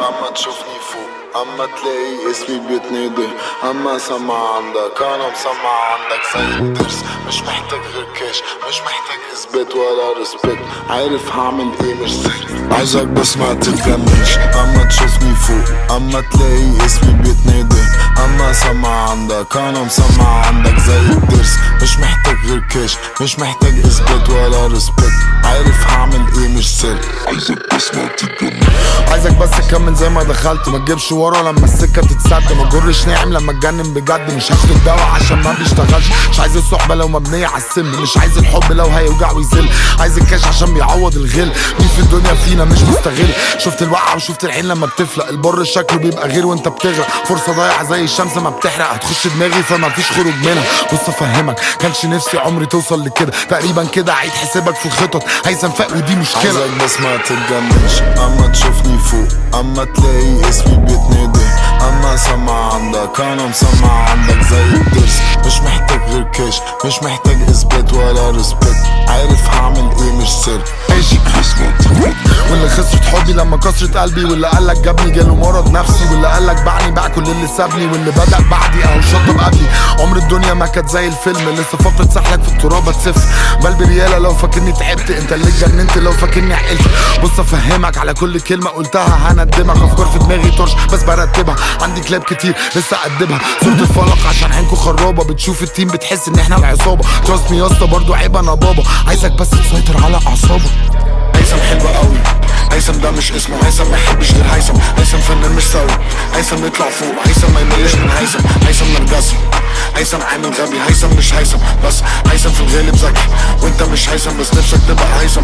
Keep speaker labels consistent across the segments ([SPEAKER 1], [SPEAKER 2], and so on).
[SPEAKER 1] اما تشوفني فوق، اما تلاقي اسمي بيتنادي، اما سمع عندك انا مسمع عندك زي الدرس. مش محتاج غير كاش، مش محتاج اثبات ولا ريسبكت، عارف هعمل ايه مش سر، عايزك بس ما تتجننش. اما تشوفني فوق، اما تلاقي اسمي بيتنادي، اما سمع عندك انا مسمع عندك زي الدرس. مش محتاج غير كاش، مش محتاج اثبات ولا ريسبكت، عارف هعمل ايه مش سر، عايزك بس ما تتجننش.
[SPEAKER 2] عايزك بس تكمل زي ما دخلت، ما تجيبش ورا لما السكه تتسد، ما تجرش ناعم لما اتجنن بجد. مش هاخد الدواء عشان ما بيشتغلش، مش عايز الصحبه لو مبنيه على السم، مش عايز الحب لو هيوجع ويذل، عايز الكاش عشان بيعوض الغل. مين في الدنيا فينا مش مستغل؟ شفت الوقعه وشفت العين لما بتفلق، البر شكله بيبقى غير وانت بتغرق، فرصه ضايعه زي الشمس ما بتحرق، هتخش دماغي فما فيش خروج منها. بص افهمك، كانش نفسي عمري توصل لكده، تقريبا كده عيد حسابك في الخطط، هيثم فاق ودي مشكله.
[SPEAKER 1] عايزك بس ما تتجننش، اما تشوفني فوق، اما تلاقي اسمي بيتنادي، اما سمع عندك انا مسمع عندك زي الدرس. مش محتاج غير كاش، مش محتاج اثبات ولا ريسبكت، عارف هعمل ايه مش سر،
[SPEAKER 2] عيشي واللي خسرت حبي لما كسرت قلبي، واللي قالك جابني جاله مرض نفسي، واللي قالك باعني باع كل اللي سابني، واللي بدأ بعدي اهو شطب قبلي. عمر الدنيا ما كانت زي الفيلم، لسه فقرة سحلك في التراب هتسف، بل ريالة لو فاكرني تعبت، انت اللي اتجننت لو فاكرني عقلت. بص افهمك، على كل كلمة قلتها هندمك، افكار في دماغي طرش بس برتبها، عندي كلاب كتير لسه اقدمها، صورة الفلق عشان عينكو خرابة، بتشوف التيم بتحس ان احنا العصابة. تراست مي يا اسطى برضه عيب انا بابا، عايزك بس تسيطر على اعصابك.
[SPEAKER 1] هيثم حلو قوي، هيثم ده مش اسمه، هيثم ما يحبش غير هيثم، هيثم فنان مش سوي، هيثم يطلع فوق، هيثم ما يملش من هيثم، هيثم نرجسي، هيثم عامل غبي، هيثم مش هيثم بس هيثم في الغالب ذكي، وانت مش هيثم بس نفسك تبقى هيثم.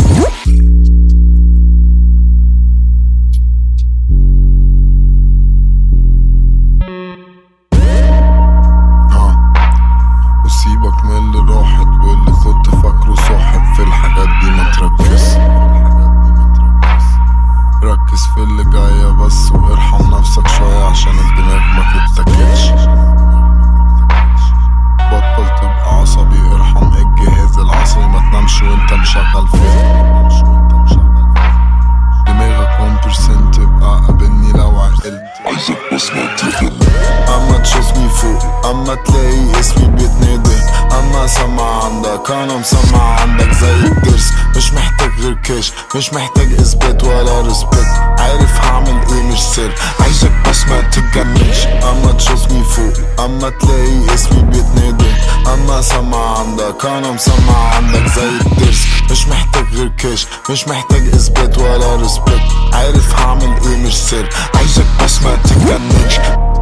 [SPEAKER 1] وسيبك من اللي راحت واللي كنت فاكره صاحب، في الحاجات دي ما تركز، ركز في اللي جاية بس، وارحم نفسك شوية عشان الدماغ ما تتاكلش. بطل تبقى عصبي، ارحم الجهاز العصبي، ما تنامش وانت مشغل فيلم، دماغك 1% تبقى قابلني لو عقلت، عايزك بس ما تتكلم. اما تشوفني فوق، اما تلاقي اسمي بيتنادي، اما سمع عندك انا مسمع عندك زي الدرس. مش محتاج غير كاش، مش محتاج اثبات ولا ريسبكت، عارف هعمل ايه مش سر، عايزك بس ما تتجننش. اما تشوفني فوق، اما تلاقي اسمي بيتنادي، اما سمع عندك انا مسمع عندك زي الدرس. مش محتاج غير كاش، مش محتاج اثبات ولا ريسبكت، عارف هعمل ايه مش سر، عايزك بس ما تتجننش.